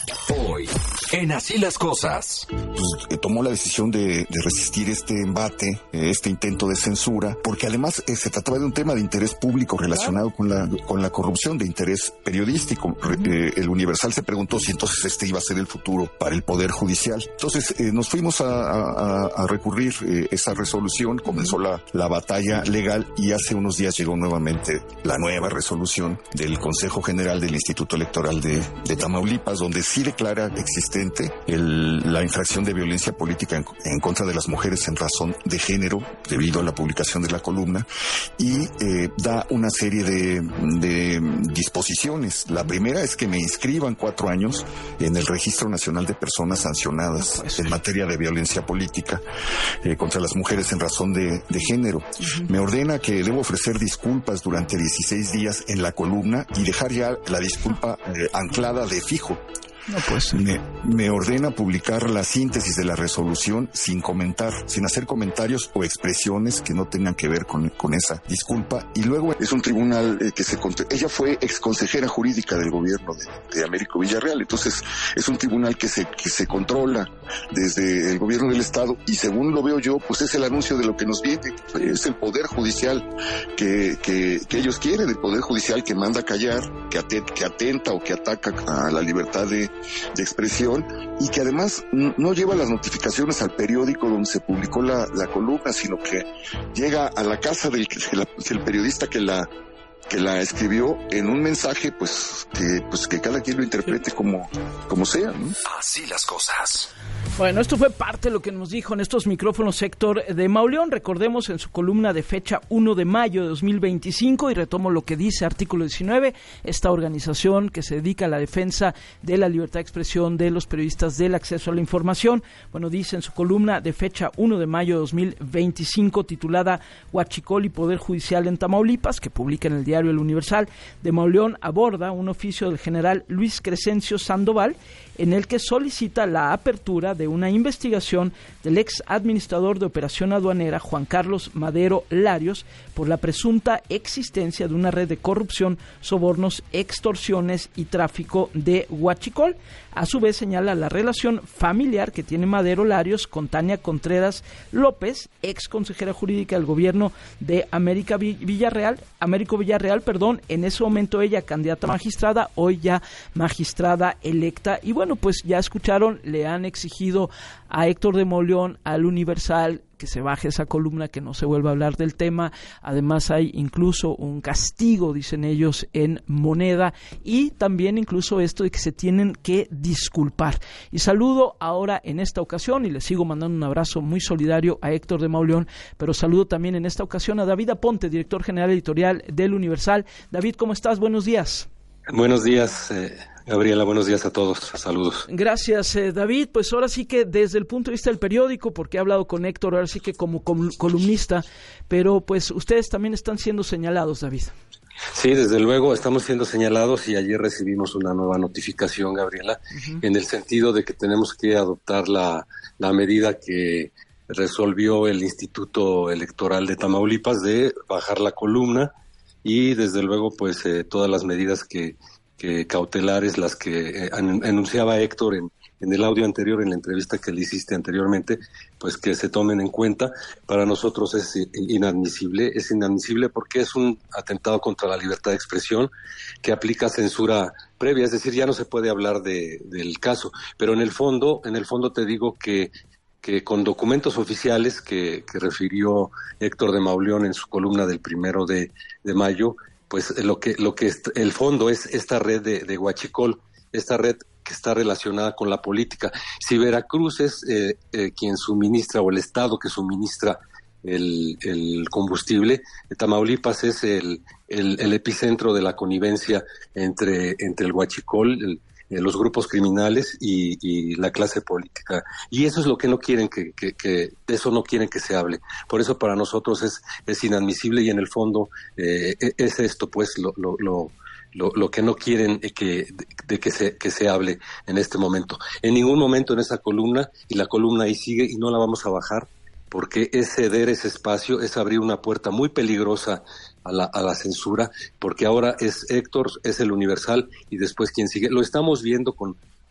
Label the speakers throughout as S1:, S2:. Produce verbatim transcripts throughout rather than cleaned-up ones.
S1: Hoy, en Así las Cosas.
S2: Pues, tomó la decisión de, de resistir este embate, este intento de censura, porque además eh, se trataba de un tema de interés público relacionado con la, con la corrupción, de interés periodístico. Eh, el Universal se preguntó si entonces este iba a ser el futuro para el Poder Judicial. Entonces eh, nos fuimos a, a, a recurrir eh, esa resolución, comenzó la, la batalla legal y hace unos días llegó nuevamente la nueva resolución del Consejo General del Instituto Electoral de, de Tamaulipas, donde sí declara existente el, la infracción de violencia política en, en contra de las mujeres en razón de género, debido a la publicación de la columna, y eh, da una serie de, de disposiciones. La primera es que me inscriban cuatro años en el Registro Nacional de Personas Sancionadas en materia de violencia política eh, contra las mujeres en razón de, de género. Uh-huh. Me ordena que debo ofrecer disculpas durante dieciséis días en la columna y dejar ya la disculpa eh, anclada de fijo.
S3: No, pues.
S2: Me, me ordena publicar la síntesis de la resolución sin comentar, sin hacer comentarios o expresiones que no tengan que ver con, con esa disculpa. Y luego es un tribunal eh, que se... Ella fue exconsejera jurídica del gobierno de, de Américo Villarreal, entonces es un tribunal que se, que se controla desde el gobierno del Estado y según lo veo yo, pues es el anuncio de lo que nos viene, es el Poder Judicial que, que, que ellos quieren, el Poder Judicial que manda callar, que, atent, que atenta o que ataca a la libertad de de expresión y que además no lleva las notificaciones al periódico donde se publicó la, la columna, sino que llega a la casa del, del periodista que la que la escribió en un mensaje pues que pues que cada quien lo interprete como, como sea, ¿no?
S1: Así las cosas.
S3: Bueno, esto fue parte de lo que nos dijo en estos micrófonos Héctor de Mauleón, recordemos en su columna de fecha primero de mayo de dos mil veinticinco, y retomo lo que dice artículo diecinueve, esta organización que se dedica a la defensa de la libertad de expresión de los periodistas, del acceso a la información. Bueno, dice en su columna de fecha primero de mayo de dos mil veinticinco, titulada Huachicol y Poder Judicial en Tamaulipas, que publica en el diario El Universal, de Mauleón aborda un oficio del general Luis Crescencio Sandoval, en el que solicita la apertura de una investigación del ex administrador de operación aduanera Juan Carlos Madero Larios por la presunta existencia de una red de corrupción, sobornos, extorsiones y tráfico de huachicol. A su vez señala la relación familiar que tiene Madero Larios con Tania Contreras López, ex consejera jurídica del gobierno de América Villarreal, Américo Villarreal, perdón, en ese momento ella candidata a magistrada, hoy ya magistrada electa. Y bueno, pues ya escucharon, le han exigido a Héctor de Mauleón, al Universal, que se baje esa columna, que no se vuelva a hablar del tema. Además hay incluso un castigo, dicen ellos, en moneda, y también incluso esto de que se tienen que disculpar. Y saludo ahora en esta ocasión, y le sigo mandando un abrazo muy solidario a Héctor de Mauleón, pero saludo también en esta ocasión a David Aponte, director general editorial del Universal. David, ¿cómo estás? Buenos días.
S4: Buenos días, eh, Gabriela, buenos días a todos, saludos.
S3: Gracias, eh, David. Pues ahora sí que desde el punto de vista del periódico, porque he hablado con Héctor, ahora sí que como col- columnista, pero pues ustedes también están siendo señalados, David.
S4: Sí, desde luego estamos siendo señalados y ayer recibimos una nueva notificación, Gabriela, uh-huh. en el sentido de que tenemos que adoptar la, la medida que resolvió el Instituto Electoral de Tamaulipas de bajar la columna y desde luego pues eh, todas las medidas que, que cautelares, las que eh, an, anunciaba Héctor en, en el audio anterior, en la entrevista que le hiciste anteriormente, pues que se tomen en cuenta. Para nosotros es inadmisible, es inadmisible porque es un atentado contra la libertad de expresión que aplica censura previa, es decir, ya no se puede hablar de, del caso, pero en el fondo, en el fondo te digo que que con documentos oficiales que, que refirió Héctor de Mauleón en su columna del primero de, de mayo, pues lo que lo que est- el fondo es esta red de, de huachicol, esta red que está relacionada con la política. Si Veracruz es eh, eh, quien suministra, o el Estado que suministra el, el combustible, Tamaulipas es el, el, el epicentro de la connivencia entre, entre el huachicol, el, los grupos criminales y, y la clase política, y eso es lo que no quieren que, que, que de eso no quieren que se hable. Por eso para nosotros es es inadmisible y en el fondo eh, es esto pues lo lo lo Lo, lo que no quieren que, de, de que se que se hable en este momento. En ningún momento en esa columna, y la columna ahí sigue y no la vamos a bajar, porque es ceder ese espacio, es abrir una puerta muy peligrosa a la, a la censura, porque ahora es Héctor, es el Universal, y después quien sigue. Lo estamos viendo con,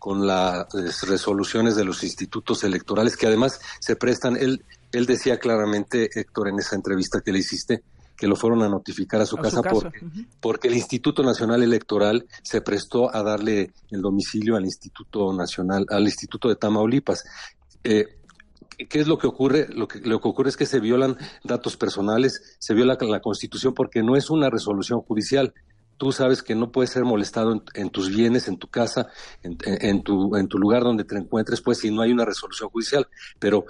S4: con las resoluciones de los institutos electorales, que además se prestan, él, él decía claramente, Héctor, en esa entrevista que le hiciste, que lo fueron a notificar a su, a casa, su casa, porque, uh-huh. porque el Instituto Nacional Electoral se prestó a darle el domicilio al Instituto Nacional, al Instituto de Tamaulipas. Eh, ¿Qué es lo que ocurre? Lo que, lo que ocurre es que se violan datos personales, se viola la Constitución porque no es una resolución judicial. Tú sabes que no puedes ser molestado en, en tus bienes, en tu casa, en, en, tu, en tu lugar donde te encuentres, pues si no hay una resolución judicial. Pero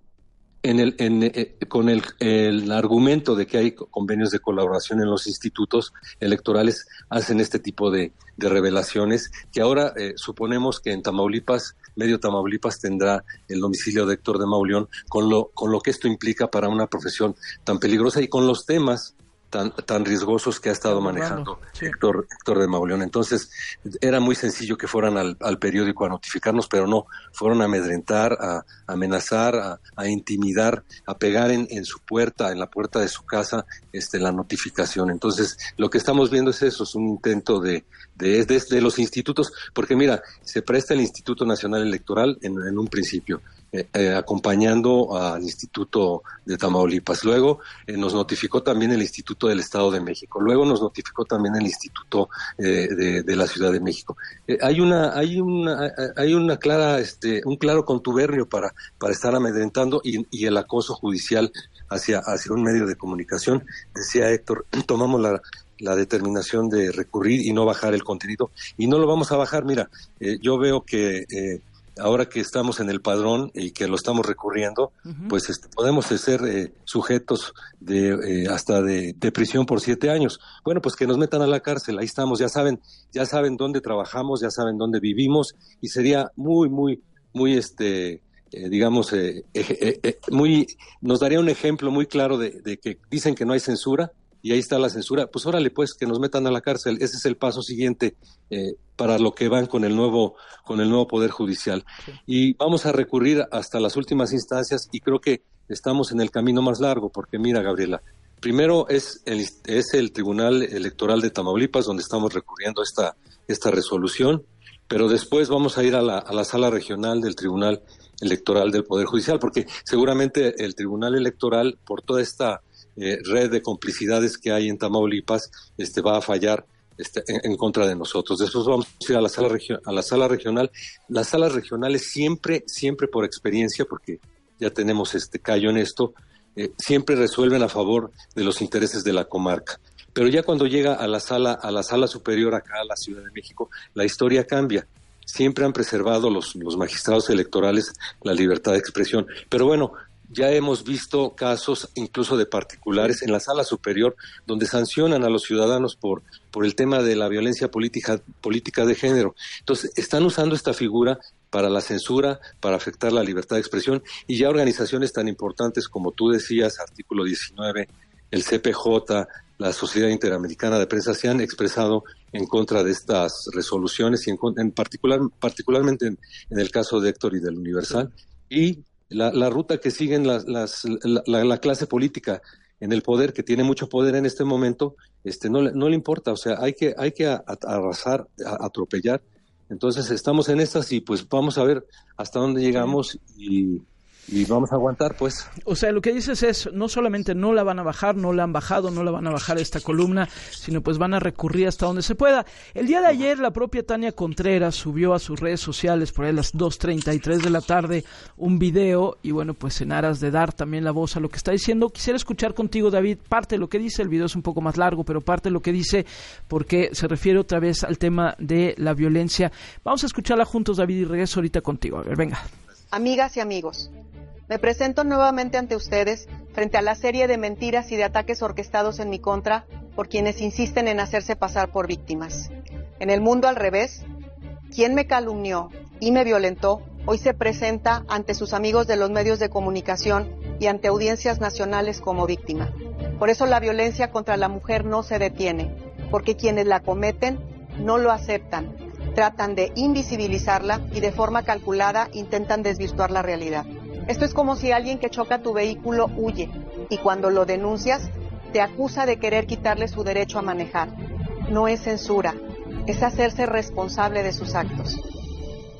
S4: en el, en, eh, con el, el argumento de que hay convenios de colaboración en los institutos electorales, hacen este tipo de, de revelaciones que ahora eh, suponemos que en Tamaulipas, medio Tamaulipas tendrá el domicilio de Héctor de Mauleón, con lo, con lo que esto implica para una profesión tan peligrosa y con los temas tan tan riesgosos que ha estado manejando sí. Héctor, Héctor de Mauleón. Entonces, era muy sencillo que fueran al, al periódico a notificarnos, pero no, fueron a amedrentar, a, a amenazar, a, a intimidar, a pegar en, en su puerta, en la puerta de su casa, este la notificación. Entonces, lo que estamos viendo es eso, es un intento de de, de, de los institutos, porque mira, se presta el Instituto Nacional Electoral en, en un principio, Eh, eh, acompañando al Instituto de Tamaulipas. Luego eh, nos notificó también el Instituto del Estado de México. Luego nos notificó también el Instituto eh, de, de la Ciudad de México. Eh, hay una, hay una, hay una clara, este, un claro contubernio para, para estar amedrentando y, y el acoso judicial hacia, hacia un medio de comunicación. Decía Héctor, tomamos la la determinación de recurrir y no bajar el contenido, y no lo vamos a bajar. Mira, eh, yo veo que eh, ahora que estamos en el padrón y que lo estamos recurriendo, uh-huh. pues este, podemos ser eh, sujetos de eh, hasta de, de prisión por siete años. Bueno, pues que nos metan a la cárcel, ahí estamos, ya saben, ya saben dónde trabajamos, ya saben dónde vivimos, y sería muy, muy, muy, este, eh, digamos, eh, eh, eh, muy, nos daría un ejemplo muy claro de, de que dicen que no hay censura, y ahí está la censura. Pues órale, pues, que nos metan a la cárcel. Ese es el paso siguiente eh, para lo que van con el nuevo con el nuevo Poder Judicial. Sí. Y vamos a recurrir hasta las últimas instancias, y creo que estamos en el camino más largo, porque mira, Gabriela, primero es el, es el Tribunal Electoral de Tamaulipas, donde estamos recurriendo esta, esta resolución, pero después vamos a ir a la, a la sala regional del Tribunal Electoral del Poder Judicial, porque seguramente el Tribunal Electoral, por toda esta Eh, red de complicidades que hay en Tamaulipas, este va a fallar este, en, en contra de nosotros. Después vamos a ir a la sala regio- a la sala regional. Las salas regionales siempre, siempre por experiencia, porque ya tenemos este callo en esto, eh, siempre resuelven a favor de los intereses de la comarca. Pero ya cuando llega a la sala, a la sala superior acá a la Ciudad de México, la historia cambia. Siempre han preservado los, los magistrados electorales la libertad de expresión. Pero bueno, ya hemos visto casos incluso de particulares en la sala superior donde sancionan a los ciudadanos por, por el tema de la violencia política, política de género. Entonces, están usando esta figura para la censura, para afectar la libertad de expresión, y ya organizaciones tan importantes como tú decías, Artículo diecinueve, el C P J, la Sociedad Interamericana de Prensa, se han expresado en contra de estas resoluciones, y en, en particular, particularmente en, en el caso de Héctor y del Universal, y La, la ruta que siguen las, las, la, la, la clase política en el poder, que tiene mucho poder en este momento, este no, no le importa, o sea, hay que, hay que a, a arrasar, a, atropellar. Entonces estamos en estas, y pues vamos a ver hasta dónde llegamos, y, y vamos a aguantar, pues.
S3: O sea, lo que dices es, no solamente no la van a bajar, no la han bajado, no la van a bajar esta columna, sino pues van a recurrir hasta donde se pueda. El día de ayer, la propia Tania Contreras subió a sus redes sociales, por ahí a las dos treinta y tres de la tarde, un video, y bueno, pues en aras de dar también la voz a lo que está diciendo, quisiera escuchar contigo, David, parte de lo que dice. El video es un poco más largo, pero parte de lo que dice, porque se refiere otra vez al tema de la violencia. Vamos a escucharla juntos, David, y regreso ahorita contigo. A ver, venga.
S5: Amigas y amigos, me presento nuevamente ante ustedes frente a la serie de mentiras y de ataques orquestados en mi contra por quienes insisten en hacerse pasar por víctimas. En el mundo al revés, quien me calumnió y me violentó hoy se presenta ante sus amigos de los medios de comunicación y ante audiencias nacionales como víctima. Por eso la violencia contra la mujer no se detiene, porque quienes la cometen no lo aceptan, tratan de invisibilizarla y de forma calculada intentan desvirtuar la realidad. Esto es como si alguien que choca tu vehículo huye y cuando lo denuncias te acusa de querer quitarle su derecho a manejar. No es censura, es hacerse responsable de sus actos.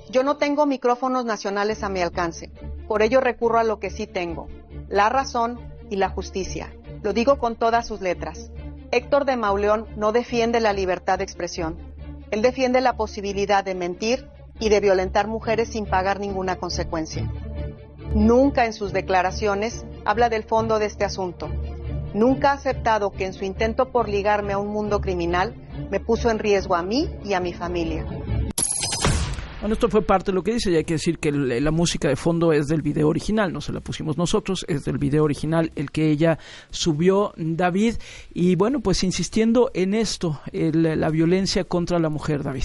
S5: Yo no tengo micrófonos nacionales a mi alcance, por ello recurro a lo que sí tengo, la razón y la justicia. Lo digo con todas sus letras. Héctor de Mauleón no defiende la libertad de expresión. Él defiende la posibilidad de mentir y de violentar mujeres sin pagar ninguna consecuencia. Nunca en sus declaraciones habla del fondo de este asunto. Nunca ha aceptado que en su intento por ligarme a un mundo criminal me puso en riesgo a mí y a mi familia.
S3: Bueno, esto fue parte de lo que dice, y hay que decir que el, la música de fondo es del video original, no se la pusimos nosotros, es del video original el que ella subió, David, y bueno, pues insistiendo en esto, el, la violencia contra la mujer, David.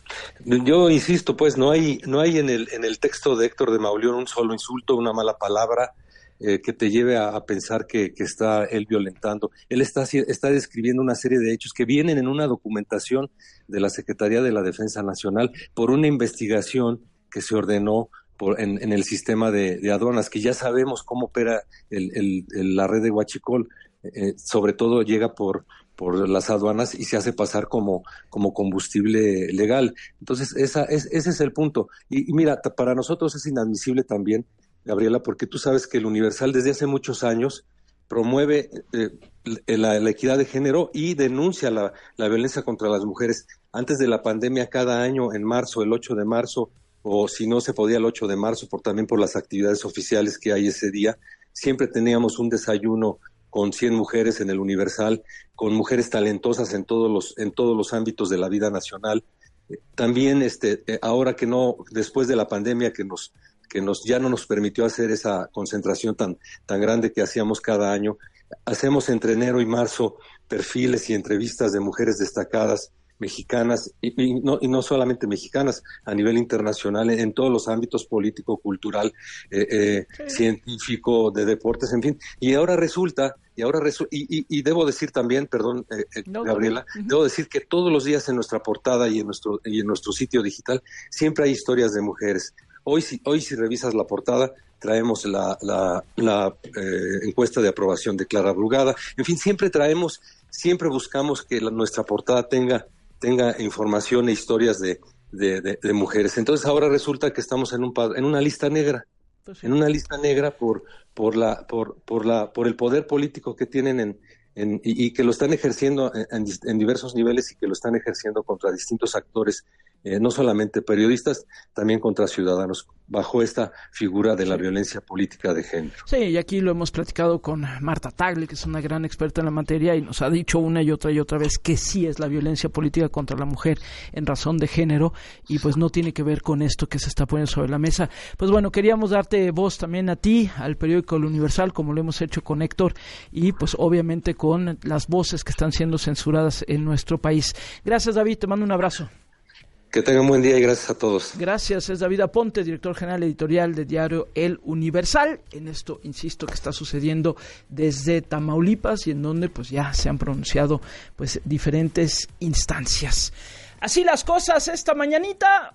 S4: Yo insisto, pues no hay no hay en el en el texto de Héctor de Mauleón un solo insulto, una mala palabra eh, que te lleve a, a pensar que, que está él violentando. Él está está describiendo una serie de hechos que vienen en una documentación de la Secretaría de la Defensa Nacional por una investigación que se ordenó por, en, en el sistema de, de aduanas, que ya sabemos cómo opera el, el, el, la red de Huachicol. Eh, sobre todo llega por por las aduanas y se hace pasar como como combustible legal. Entonces esa es, ese es el punto. Y, y mira, t- para nosotros es inadmisible también, Gabriela, porque tú sabes que el Universal desde hace muchos años promueve eh, la, la equidad de género y denuncia la, la violencia contra las mujeres. Antes de la pandemia, cada año en marzo, el ocho de marzo, o si no se podía el ocho de marzo, por también por las actividades oficiales que hay ese día, siempre teníamos un desayuno con cien mujeres en el Universal, con mujeres talentosas en todos los en todos los ámbitos de la vida nacional. Eh, también este eh, ahora que no, después de la pandemia que nos que nos ya no nos permitió hacer esa concentración tan tan grande que hacíamos cada año, hacemos entre enero y marzo perfiles y entrevistas de mujeres destacadas mexicanas y, y, no, y no solamente mexicanas, a nivel internacional, en, en todos los ámbitos político, cultural, eh, eh, sí. científico, de deportes, en fin. Y ahora resulta, y ahora resu- y, y, y debo decir también, perdón, eh, eh, no, Gabriela, no. debo decir que todos los días en nuestra portada y en nuestro y en nuestro sitio digital siempre hay historias de mujeres. Hoy si, hoy si revisas la portada, traemos la, la, la eh, encuesta de aprobación de Clara Brugada. En fin, siempre traemos, siempre buscamos que la, nuestra portada tenga tenga información e historias de, de, de, de mujeres. Entonces ahora resulta que estamos en un en una lista negra, pues sí. en una lista negra por por la por por la por el poder político que tienen en, en y, y que lo están ejerciendo en, en, en diversos niveles y que lo están ejerciendo contra distintos actores, eh, no solamente periodistas, también contra ciudadanos, bajo esta figura de la sí. violencia política de género.
S3: Sí, y aquí lo hemos platicado con Marta Tagle, que es una gran experta en la materia, y nos ha dicho una y otra y otra vez que sí es la violencia política contra la mujer en razón de género, y pues no tiene que ver con esto que se está poniendo sobre la mesa. Pues bueno, queríamos darte voz también a ti, al periódico El Universal, como lo hemos hecho con Héctor, y pues obviamente con las voces que están siendo censuradas en nuestro país. Gracias, David, te mando un abrazo.
S4: Que tengan un buen día y gracias a todos.
S3: Gracias, es David Aponte, director general editorial de diario El Universal. En esto, insisto, que está sucediendo desde Tamaulipas y en donde pues ya se han pronunciado pues diferentes instancias. Así las cosas esta mañanita.